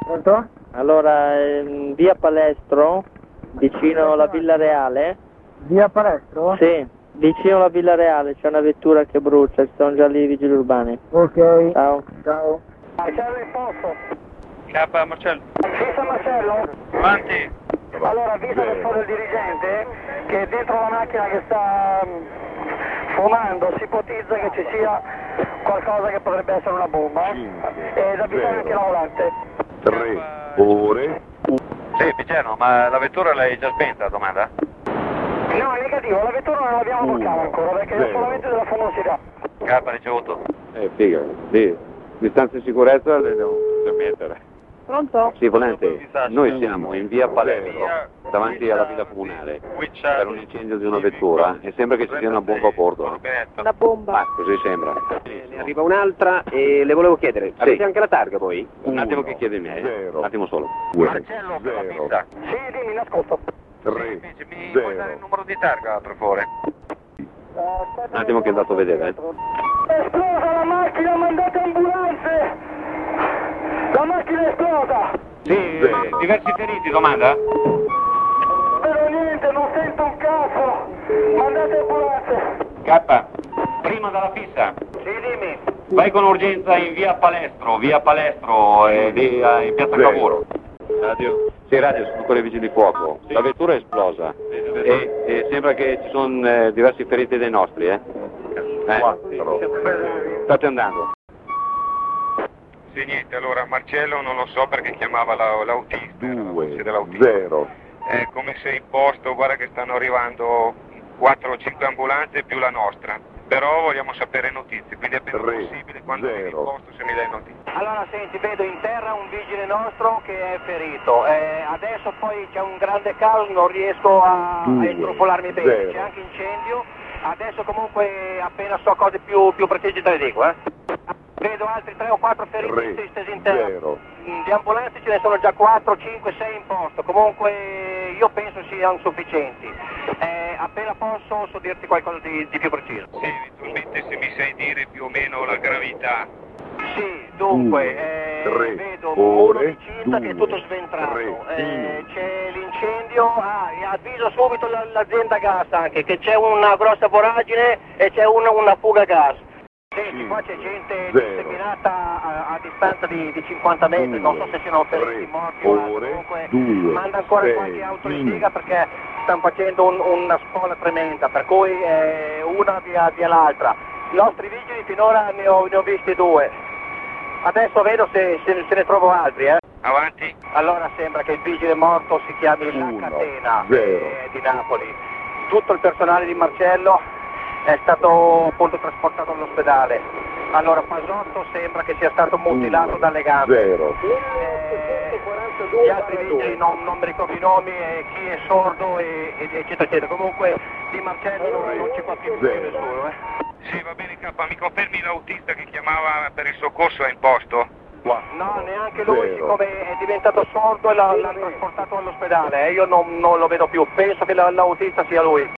Pronto? Allora, via Palestro, vicino alla Villa Reale. Via Palestro? Sì, vicino alla Villa Reale c'è una vettura che brucia, ci sono già lì i vigili urbani. Ok. Ciao. Ciao. Marcello in posto. K Marcello. Sì, San Marcello. Avanti. Allora, visto che sono il dirigente, che dentro la macchina che sta fumando si ipotizza che ci sia qualcosa che potrebbe essere una bomba ed avvisare anche la volante. 3 ore. Sì, Picerno, ma la vettura l'hai già spenta, domanda? No, è negativo, la vettura non l'abbiamo bloccata ancora perché è solamente della fumosità. K ricevuto. Figa, sì. Distanza di sicurezza le devo mettere. Pronto? Sì, volente, noi siamo in via Palestro, davanti alla villa comunale, per un incendio di una vettura e sembra che ci sia una bomba a bordo. La bomba. Ah, così sembra. Ne arriva un'altra e le volevo chiedere, avete anche la targa voi? Un attimo che chiede me, un attimo solo. Marcello, per la pista. Sì, dimmi, l'ascolto. 3, Invece mi puoi dare il numero di targa, per favore? Un attimo che è andato a vedere. È esplosa la macchina, mandate ambulanze! La macchina è esplosa! Sì, diversi feriti, domanda? Però niente, non sento un cazzo! Mandate ambulanze! K, prima dalla fissa. Sì, dimmi. Vai con urgenza in via Palestro in piazza Cavour. Radio? Sì, radio, sono con i vigili di fuoco. La vettura è esplosa e sembra che ci sono diversi feriti dei nostri, State andando. Sì, niente, allora Marcello non lo so perché chiamava l'autista, 2, dell'autista. 0. È come se in posto, guarda che stanno arrivando 4 o 5 ambulanze più la nostra. Però vogliamo sapere notizie, quindi appena 3, possibile, quando vieni in 0. posto se mi dai notizie. Allora, senti, vedo in terra un vigile nostro che è ferito. Adesso poi c'è un grande caos, non riesco a intrufolarmi bene. 0. C'è anche incendio. Adesso comunque appena so cose più precise te le dico, Vedo altri 3 o 4 feriti 3, stesi in terra. 0. Di ambulanze ce ne sono già 4, 5, 6 in posto. Comunque io penso siano sufficienti. Appena posso so dirti qualcosa di più preciso. Sì, eventualmente se mi sai dire più o meno la gravità. Sì, dunque, 3 vedo un muro ore, di cinta che è tutto sventrato, 3, c'è l'incendio, e avviso subito l'azienda gas anche, che c'è una grossa voragine e c'è una fuga gas. Senti, qua c'è gente 0. disseminata a distanza di 50 metri, non so se siano feriti, morti o altro, ore, comunque 2, manda ancora 6, qualche auto di spiga perché stanno facendo una spola tremenda, per cui una via l'altra. I nostri vigili finora ne ho visti 2. Adesso vedo se ne trovo altri, Avanti. Allora sembra che il vigile morto si chiami La 1, Catena 0. di Napoli. Tutto il personale di Marcello è stato appunto trasportato all'ospedale. Allora Pasotto sembra che sia stato mutilato dalle gambe. 0. Gli altri vigili non mi ricordo i nomi, chi è sordo eccetera eccetera. Comunque di Marcello non ci fa più nessuno. Sì, va bene K, mi confermi l'autista che chiamava per il soccorso è in posto? No, neanche lui, 0. siccome è diventato sordo e l'hanno trasportato all'ospedale, io non lo vedo più, penso che l'autista sia lui.